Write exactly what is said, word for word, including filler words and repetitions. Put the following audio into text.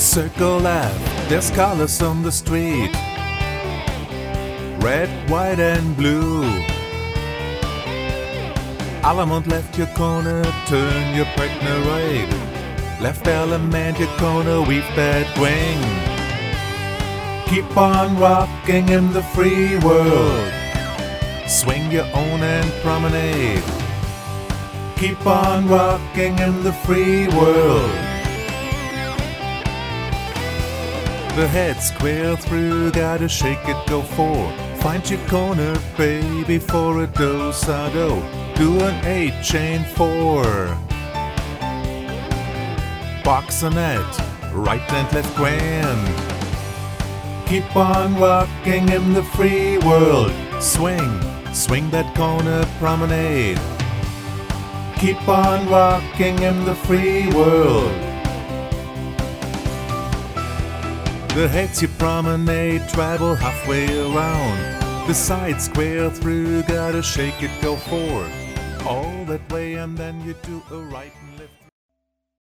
Circle left, there's colors on the street. Red, white and blue. Alamont left your corner, turn your partner right. Left element your corner, weave that wing. Keep on rocking in the free world. Swing your own and promenade. Keep on rocking in the free world. The head square through, gotta shake it, go for. Find your corner, baby, for a do-sa-do. Do an eight, chain four. Boxonette, right and left grand. Keep on rocking in the free world. Swing, swing that corner promenade. Keep on rocking in the free world. The heads you promenade, travel halfway around. The side square through, gotta shake it, go forward. All that way and then you do a right.